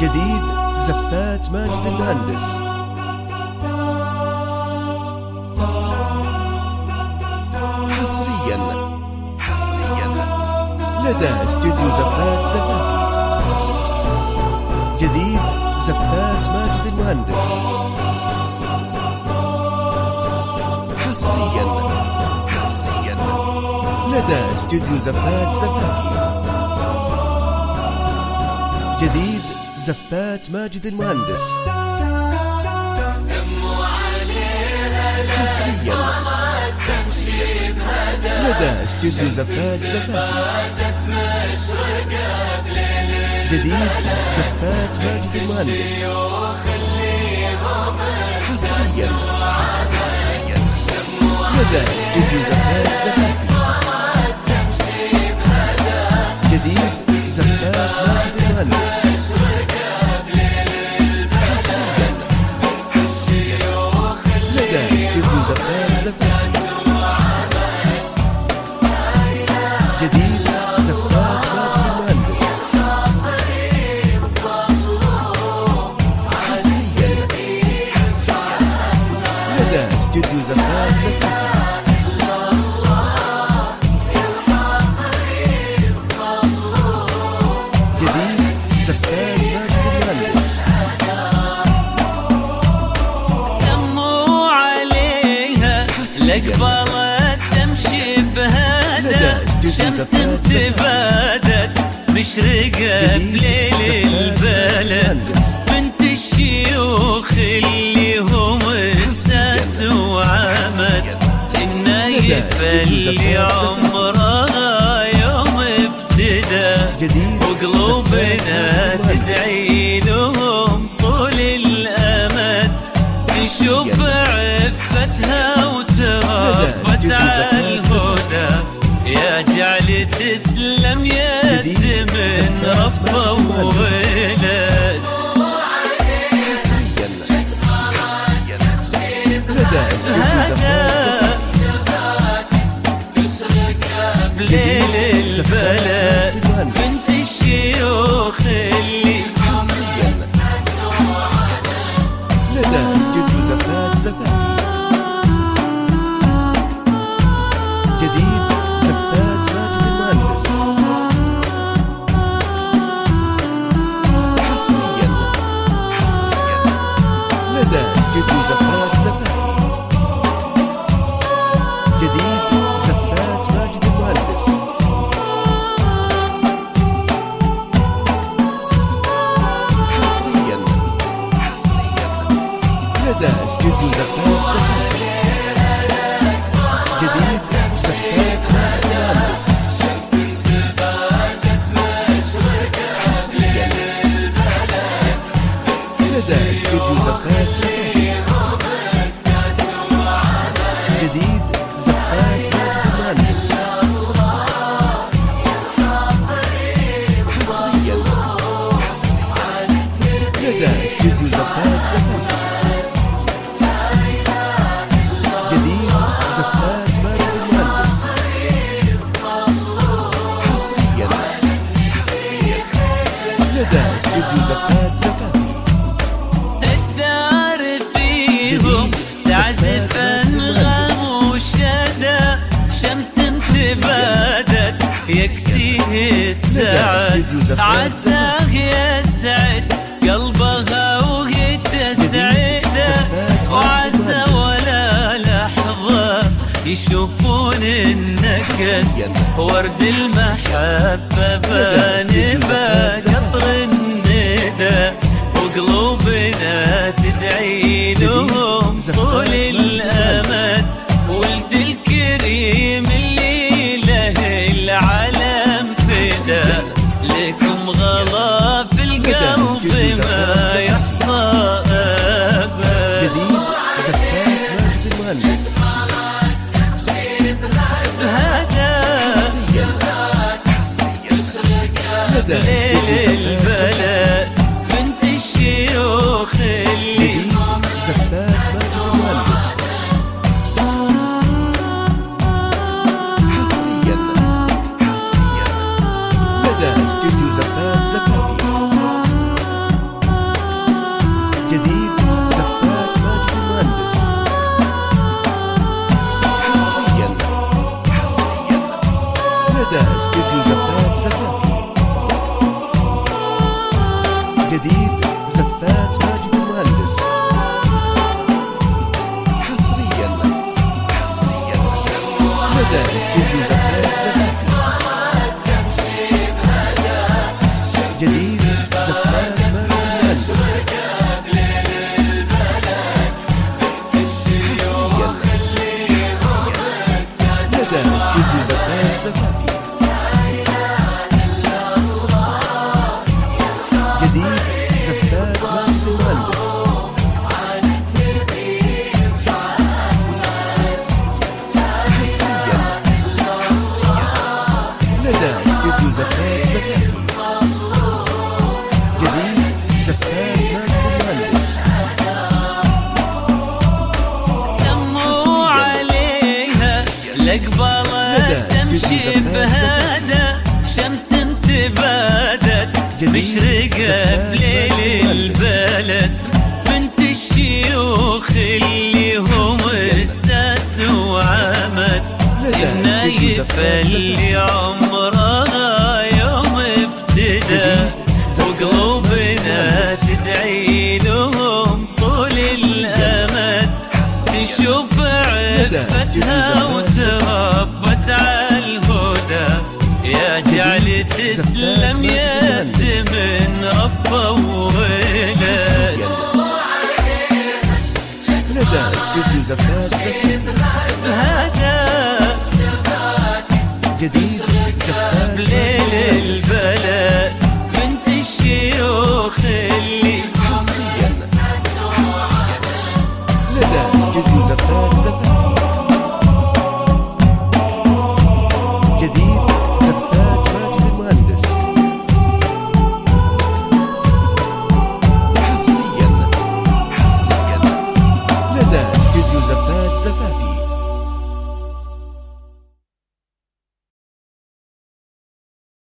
جديد زفات ماجد المهندس. حصريا لدى استوديو زفات زفافي. جديد زفات ماجد المهندس. حصريا لدى استوديو زفات زفافي. جديد زفات ماجد المهندس. حصريا لدى استوديو زفات زفافي. جديد زفات ماجد المهندس. حصريا لدى استوديو زفات زفافي. جديد زفات ماجد المهندس. حصريا لدى استوديو زفات زفافي. جديد زفات ماجد المهندس. حصريا لدى استوديو زفات زفافي. قبلت تمشي بهدى شمس انتبادت مشرقة بليل البلد. بنت الشيوخ اللي هم اساس وعمد النايف اللي عمرها يوم ابتدى. وقلوبنا تدعي لهم طول الامد. نشوف عفتها ربت على الهدى. يا جعل تسلم يد من رب وولد. لدى استوديو زفات بليل البلد. بنت الشيوخ اللي حصريا لدى استوديو زفات زفافي. جديد زفات ماجد المهندس. حصريا لدى استوديو زفات زفافي. جديد زفات ماجد المهندس. حصريا لدى استوديو زفات زفافي. جديد زفات ماجد المهندس. حصريا لدى استوديو زفات زفافي. جديد زفات ماجد المهندس. حصريا لدى استوديو زفات زفافي. جديد زفات ماجد المهندس. حصريا لدى استوديو زفات زفافي. الدار فيهم تعزف انغام وشدى شمس انتبادت يكسيه السعد. عساه يسعد قلبها وهي تسعده. وعسى ولا لحظة يشوفون النكد. ورد المحبة بانبا قطر الندى. وقلوبنا تدعي لهم طول الامد. ولد الكريم اللي له العالم فدا. لكم غلا في القلب ما يحصى ابد. جديد زفات ماجد المهندس. لدى استوديو زفات زفافي. بنت الشيوخ اللي جديد زفات ماجد المهندس. حصريا لدى استوديو زفات زفافي. لدى استوديو زفات زفافي. جديد زفات ماجد المهندس. حصريا لدى استوديو زفات زفافي. جديد زفات ماجد المهندس. حصريا لدى استوديو زفات زفافي. جديد زفات ماجد المهندس. حصريا لدى استوديو زفات زفافي. جديد زفات ماجد المهندس. سموا عليها لقبلت تمشي بهدى شمس انتبادت مشرقة بليل البلد بنت الشيوخ اللي هم الساس وعمد النايف اللي عمرها يوم ابتدى وقلوبنا تدعي لهم طول الأمد نشوف عفتها وتربت على الهدى يا جعل تسلم يد من ربه وولد. لدى استوديو زفات زفافي. جديد زفات بليل البلد بنت الشيوخ اللي حصريا لدى استوديو زفات زفافي. جديد زفات ماجد المهندس. حصريا لدى استوديو زفات زفافي.